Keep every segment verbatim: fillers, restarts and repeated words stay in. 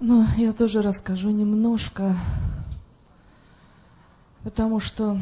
Ну, я тоже расскажу немножко, потому что,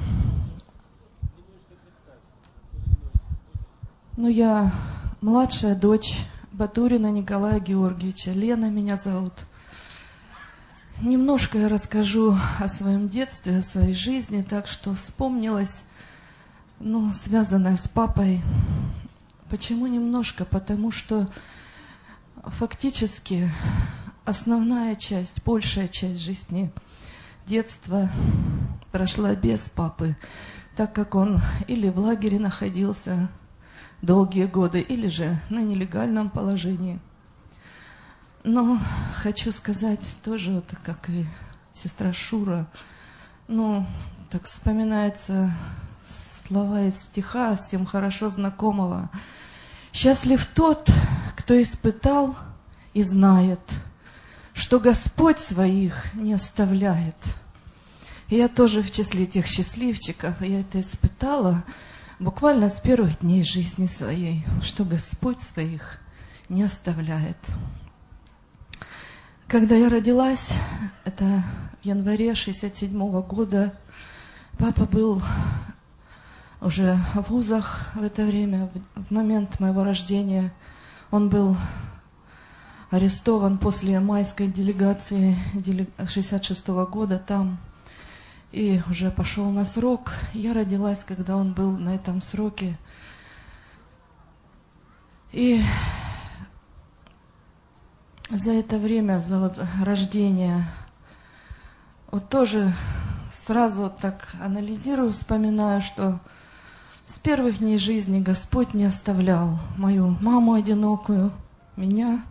ну, я младшая дочь Батурина Николая Георгиевича. Лена меня зовут. Немножко я расскажу о своем детстве, о своей жизни, так что вспомнилось, ну, связанное с папой. Почему немножко? Потому что фактически основная часть, большая часть жизни детства прошла без папы, так как он или в лагере находился долгие годы, или же на нелегальном положении. Но хочу сказать тоже, вот, как и сестра Шура, ну, так вспоминается слова из стиха, всем хорошо знакомого. «Счастлив тот, кто испытал и знает, что Господь своих не оставляет». И я тоже в числе тех счастливчиков, я это испытала буквально с первых дней жизни своей, что Господь своих не оставляет. Когда я родилась, это в январе шестьдесят седьмого года, папа был уже в вузах в это время, в момент моего рождения. Он был арестован после майской делегации шестьдесят шестого года там и уже пошел на срок. Я родилась, когда он был на этом сроке. И за это время, за вот рождение, вот тоже сразу вот так анализирую, вспоминаю, что с первых дней жизни Господь не оставлял мою маму одинокую, меня.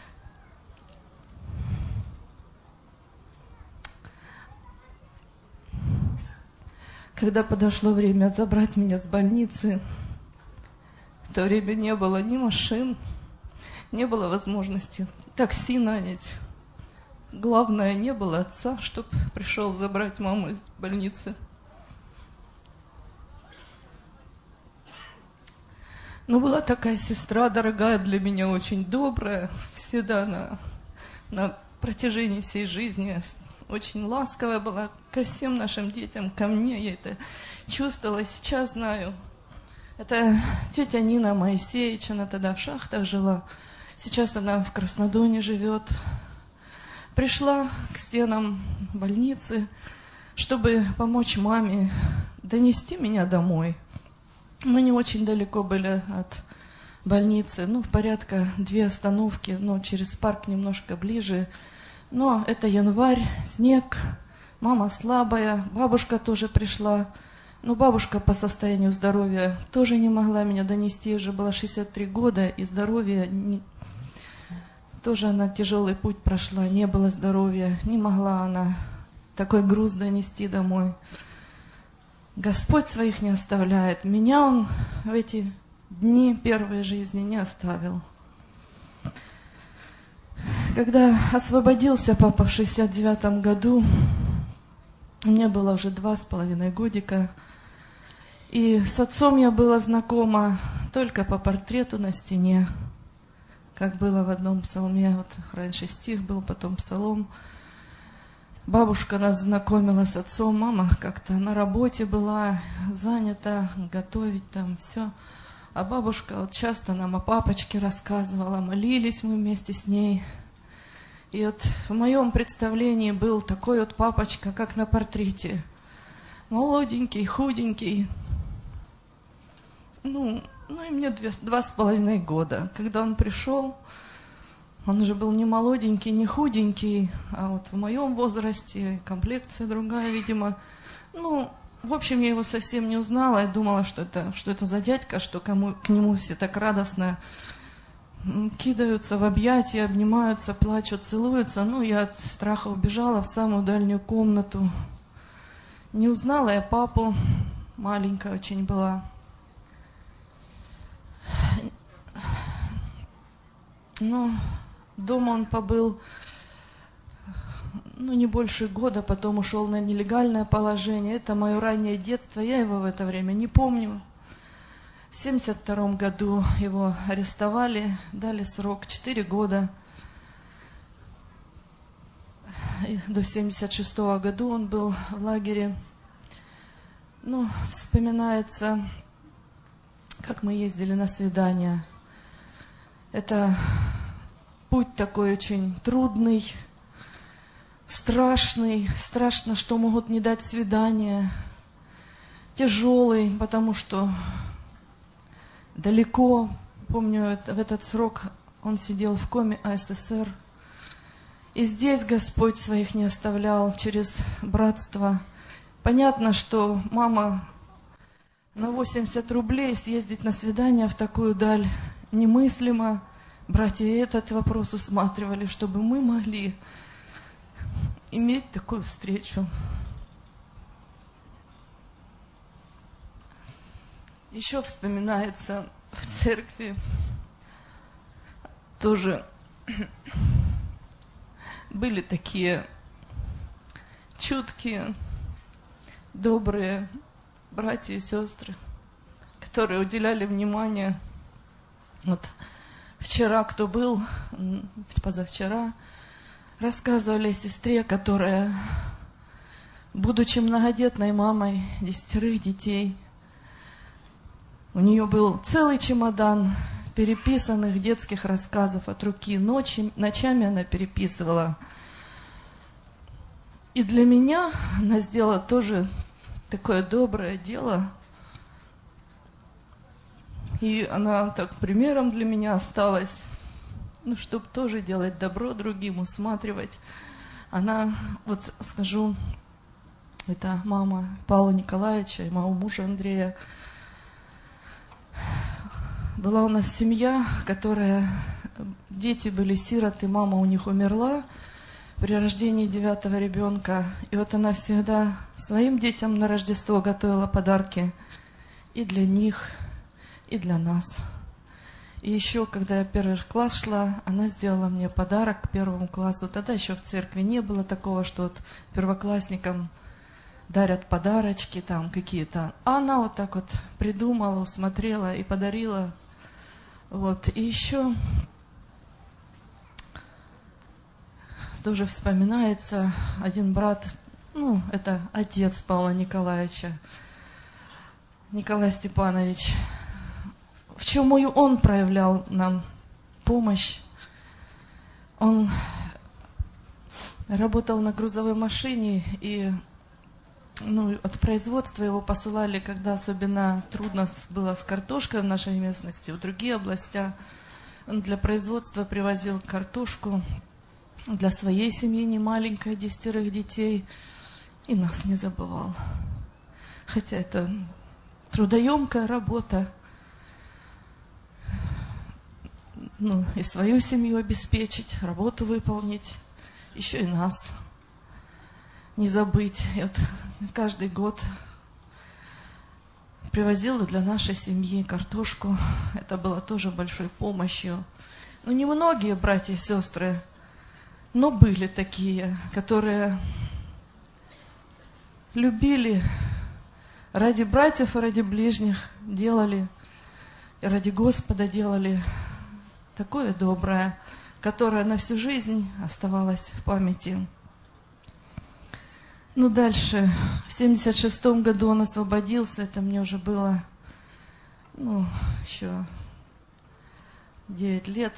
Когда подошло время забрать меня с больницы, в то время не было ни машин, не было возможности такси нанять. Главное, не было отца, чтобы пришел забрать маму из больницы. Но была такая сестра, дорогая для меня, очень добрая, всегда на, на протяжении всей жизни очень ласковая была ко всем нашим детям, ко мне. Я это чувствовала, сейчас знаю. Это тетя Нина Моисеевич, она тогда в шахтах жила. Сейчас она в Краснодоне живет. Пришла к стенам больницы, чтобы помочь маме донести меня домой. Мы не очень далеко были от больницы, ну, порядка две остановки, но через парк немножко ближе. Но это январь, снег, мама слабая, бабушка тоже пришла. Но бабушка по состоянию здоровья тоже не могла меня донести, ей уже было шестьдесят три года, и здоровье, не... тоже она тяжелый путь прошла, не было здоровья, не могла она такой груз донести домой. Господь своих не оставляет. Меня Он в эти дни первой жизни не оставил. Когда освободился папа в шестьдесят девятом году, мне было уже два с половиной годика, и с отцом я была знакома только по портрету на стене, как было в одном псалме. Вот раньше стих был, потом псалом. Бабушка нас знакомила с отцом, мама как-то на работе была, занята, готовить там все. А бабушка вот часто нам о папочке рассказывала, молились мы вместе с ней. И вот в моем представлении был такой вот папочка, как на портрете. Молоденький, худенький. Ну, ну и мне две, два с половиной года. Когда он пришел, он уже был не молоденький, не худенький, а вот в моем возрасте, комплекция другая, видимо. Ну, в общем, я его совсем не узнала. Я думала, что это, что это за дядька, что кому, к нему все так радостно кидаются в объятия, обнимаются, плачут, целуются. Ну, я от страха убежала в самую дальнюю комнату. Не узнала я папу, маленькая очень была. Ну, дома он побыл, ну, не больше года, потом ушел на нелегальное положение. Это мое раннее детство, я его в это время не помню. В семьдесят втором году его арестовали, дали срок четыре года. до семьдесят шестого года он был в лагере. Ну, вспоминается, как мы ездили на свидания. Это путь такой очень трудный, страшный. Страшно, что могут не дать свидания. Тяжелый, потому что далеко. Помню, в этот срок он сидел в коме А Эс Эс Эр. И здесь Господь своих не оставлял через братство. Понятно, что мама на восемьдесят рублей съездить на свидание в такую даль немыслимо. Братья этот вопрос усматривали, чтобы мы могли иметь такую встречу. Еще вспоминается в церкви тоже были такие чуткие, добрые братья и сестры, которые уделяли внимание. Вот вчера кто был, позавчера, рассказывали о сестре, которая, будучи многодетной мамой десятерых детей, у нее был целый чемодан переписанных детских рассказов от руки. Ночи, ночами она переписывала. И для меня она сделала тоже такое доброе дело. И она так примером для меня осталась. Ну, чтобы тоже делать добро другим, усматривать. Она, вот скажу, это мама Павла Николаевича и моего мужа Андрея. Была у нас семья, которая, дети были сироты, мама у них умерла при рождении девятого ребенка. И вот она всегда своим детям на Рождество готовила подарки и для них, и для нас. И еще, когда я первый класс шла, она сделала мне подарок к первому классу. Тогда еще в церкви не было такого, что вот первоклассникам дарят подарочки там какие-то. А она вот так вот придумала, усмотрела и подарила. Вот. И еще тоже вспоминается один брат, ну, это отец Павла Николаевича, Николай Степанович, в чем он проявлял нам помощь. Он работал на грузовой машине, и ну, от производства его посылали, когда особенно трудно было с картошкой в нашей местности, в другие области. Он для производства привозил картошку для своей семьи, не маленькой, десятерых детей, и нас не забывал. Хотя это трудоемкая работа. Ну, и свою семью обеспечить, работу выполнить, еще и нас не забыть. И вот каждый год привозила для нашей семьи картошку. Это было тоже большой помощью. Ну, немногие братья и сестры, но были такие, которые любили ради братьев и ради ближних, делали, и ради Господа делали такое доброе, которое на всю жизнь оставалось в памяти. Ну, дальше, в семьдесят шестом году он освободился, это мне уже было, ну, еще девять лет.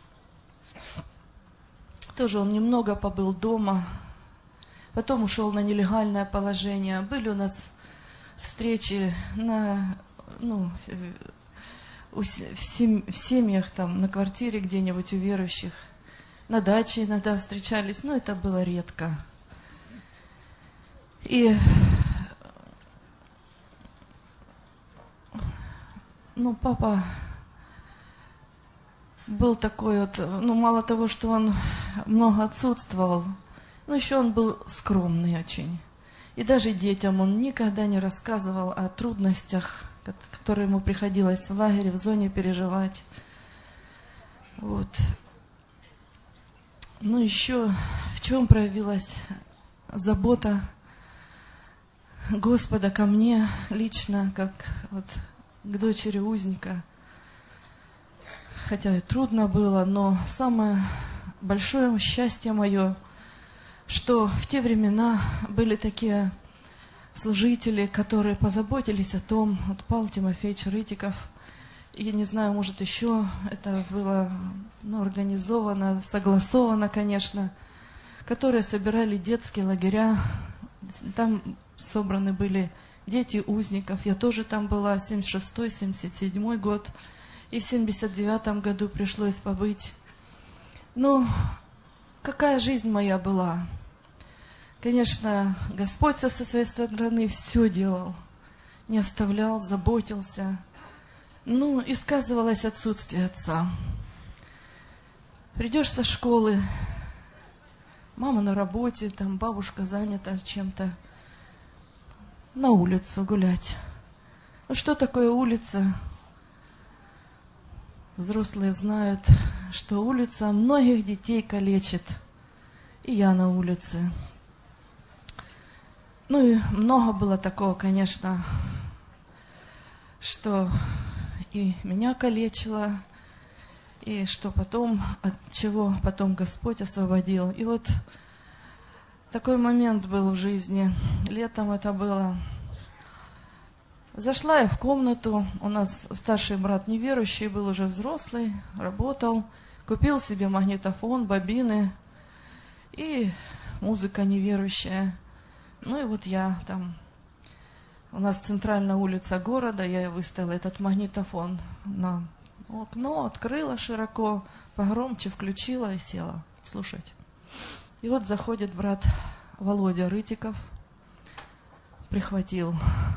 Тоже он немного побыл дома, потом ушел на нелегальное положение. Были у нас встречи на, ну, в, сем, в семьях, там, на квартире где-нибудь у верующих, на даче иногда встречались, но это было редко. И, ну, папа был такой вот, ну, мало того, что он много отсутствовал, но еще он был скромный очень. И даже детям он никогда не рассказывал о трудностях, которые ему приходилось в лагере, в зоне переживать. Вот. Ну, еще в чем проявилась забота Господа ко мне лично, как вот к дочери узника. Хотя и трудно было, но самое большое счастье мое что в те времена были такие служители, которые позаботились о том, вот Павел Тимофеевич Рытиков, и я не знаю, может еще это было ну, организовано, согласовано, конечно, которые собирали детские лагеря. Там собраны были дети узников. Я тоже там была, семьдесят шестой — семьдесят седьмой год. И в семьдесят девятом году пришлось побыть. Ну, какая жизнь моя была? Конечно, Господь со своей стороны все делал. Не оставлял, заботился. Ну, и сказывалось отсутствие отца. Придешь со школы, мама на работе, там бабушка занята чем-то, на улицу гулять. Ну, что такое улица? Взрослые знают, что улица многих детей калечит. И я на улице. Ну и много было такого, конечно, что и меня калечило, и что потом, от чего потом Господь освободил. И вот такой момент был в жизни. Летом это было. Зашла я в комнату. У нас старший брат неверующий, был уже взрослый, работал. Купил себе магнитофон, бобины и музыка неверующая. Ну и вот я там... У нас центральная улица города, я выставила этот магнитофон на окно, открыла широко, погромче включила и села слушать. И вот заходит брат Володя Рытиков, прихватил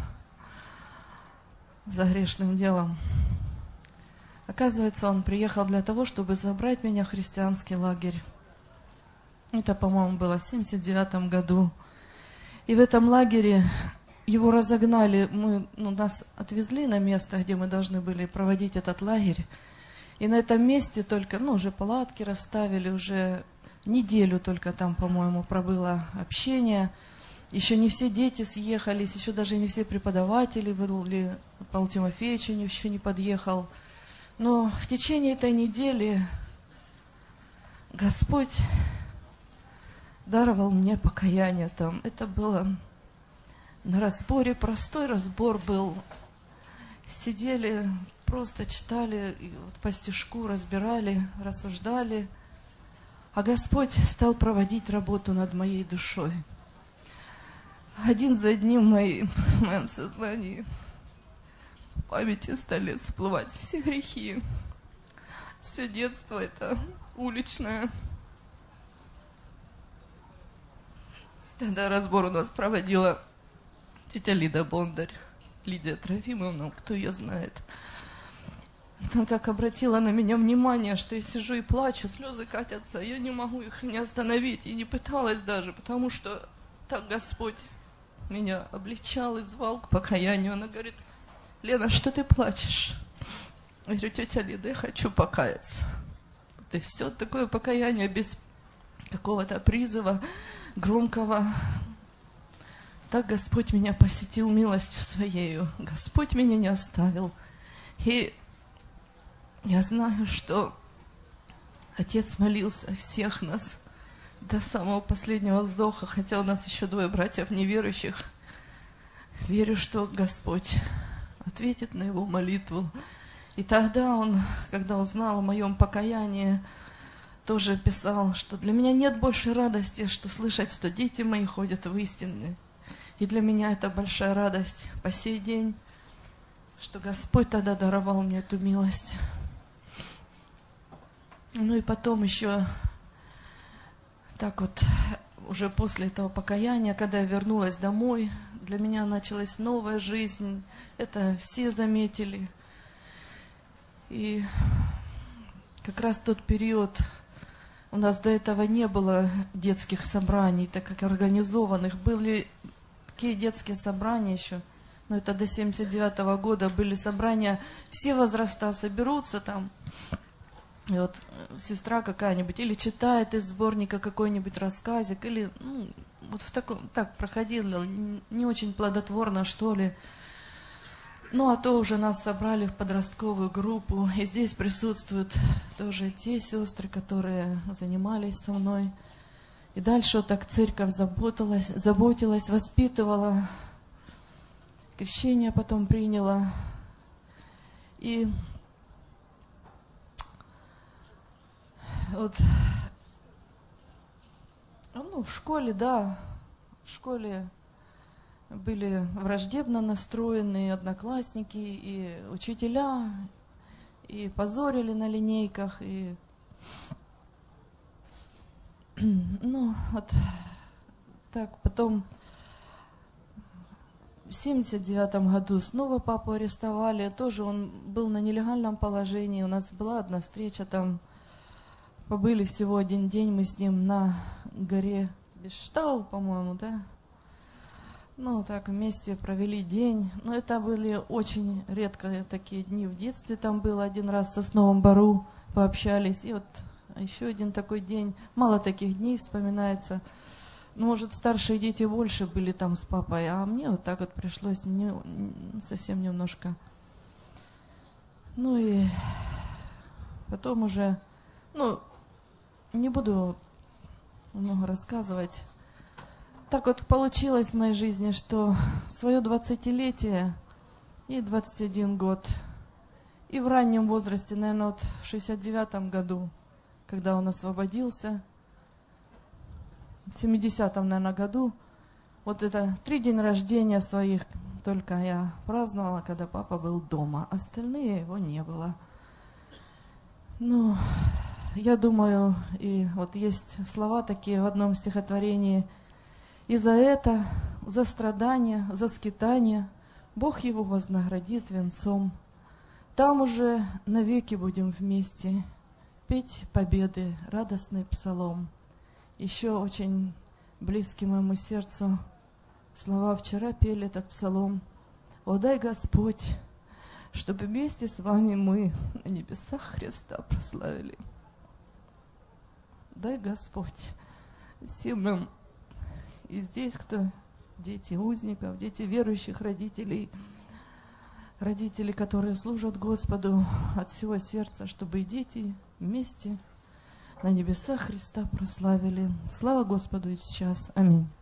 за грешным делом. Оказывается, он приехал для того, чтобы забрать меня в христианский лагерь. Это, по-моему, было в семьдесят девятом году. И в этом лагере его разогнали, мы, ну, нас отвезли на место, где мы должны были проводить этот лагерь. И на этом месте только, ну, уже палатки расставили, уже неделю только там, по-моему, пробыло общение. Еще не все дети съехались, еще даже не все преподаватели были, Павел Тимофеевич еще не подъехал. Но в течение этой недели Господь даровал мне покаяние там. Это было на разборе, простой разбор был. Сидели, просто читали, и вот по стишку разбирали, рассуждали. А Господь стал проводить работу над моей душой. Один за одним мои, в моем сознании, в памяти стали всплывать все грехи. Все детство это уличное. Тогда разбор у нас проводила тетя Лида Бондарь, Лидия Трофимовна, кто ее знает. Она так обратила на меня внимание, что я сижу и плачу, слезы катятся, я не могу их не остановить, и не пыталась даже, потому что так Господь меня обличал и звал к покаянию. Она говорит: Лена, что ты плачешь? Я говорю: тетя Лида, я хочу покаяться. Вот и все, такое покаяние без какого-то призыва громкого. Так Господь меня посетил милостью Своею. Господь меня не оставил. И я знаю, что Отец молился о всех нас до самого последнего вздоха, хотя у нас еще двое братьев неверующих. Верю, что Господь ответит на его молитву. И тогда он, когда узнал о моем покаянии, тоже писал, что для меня нет больше радости, что слышать, что дети мои ходят в истине. И для меня это большая радость по сей день, что Господь тогда даровал мне эту милость. Ну и потом еще, так вот, уже после этого покаяния, когда я вернулась домой, для меня началась новая жизнь. Это все заметили. И как раз тот период, у нас до этого не было детских собраний, так как организованных. Были такие детские собрания еще, но это до семьдесят девятого года были собрания, все возраста соберутся там. И вот сестра какая-нибудь или читает из сборника какой-нибудь рассказик, или ну, вот в таком, так проходило, не очень плодотворно, что ли. Ну, а то уже нас собрали в подростковую группу, и здесь присутствуют тоже те сестры, которые занимались со мной. И дальше вот так церковь заботилась, заботилась, воспитывала, крещение потом приняла. И вот ну, в школе, да, в школе были враждебно настроенные одноклассники и учителя, и позорили на линейках, и ну, вот так. Потом в семьдесят девятом году снова папу арестовали, тоже он был на нелегальном положении, у нас была одна встреча там, побыли всего один день мы с ним на горе Бештау, по-моему, да? Ну, так вместе провели день. Но это были очень редко такие дни в детстве. Там было один раз в Сосновом Бору, пообщались. И вот еще один такой день. Мало таких дней вспоминается. Ну, может, старшие дети больше были там с папой, а мне вот так вот пришлось не, совсем немножко. Ну и потом уже, ну, не буду много рассказывать. Так вот получилось в моей жизни, что свое двадцатилетие и двадцать один год, и в раннем возрасте, наверное, вот в шестьдесят девятом году, когда он освободился, в семидесятом, наверное, году, вот это три дня рождения своих только я праздновала, когда папа был дома, остальные его не было. Ну, я думаю, и вот есть слова такие в одном стихотворении: «И за это, за страдания, за скитания Бог его вознаградит венцом. Там уже навеки будем вместе петь победы радостный псалом». Еще очень близкий моему сердцу слова вчера пели этот псалом: «О, дай Господь, чтобы вместе с вами мы на небесах Христа прославили». Дай Господь всем нам, и здесь, кто дети узников, дети верующих родителей, родители, которые служат Господу от всего сердца, чтобы и дети вместе на небесах Христа прославили. Слава Господу и сейчас. Аминь.